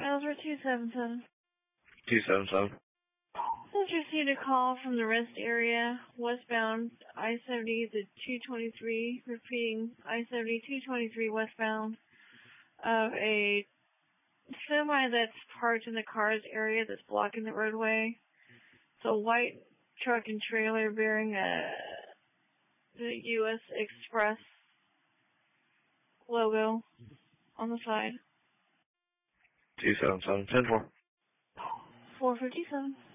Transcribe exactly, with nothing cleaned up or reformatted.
Ellsworth two seven seven. two seven seven. Just received a call from the rest area, westbound I seventy to two twenty-three, repeating I seventy two twenty-three westbound, of a semi that's parked in the cars area that's blocking the roadway. It's a white truck and trailer bearing a the U S Express logo on the side. two seven seven, ten four. four fifty-seven.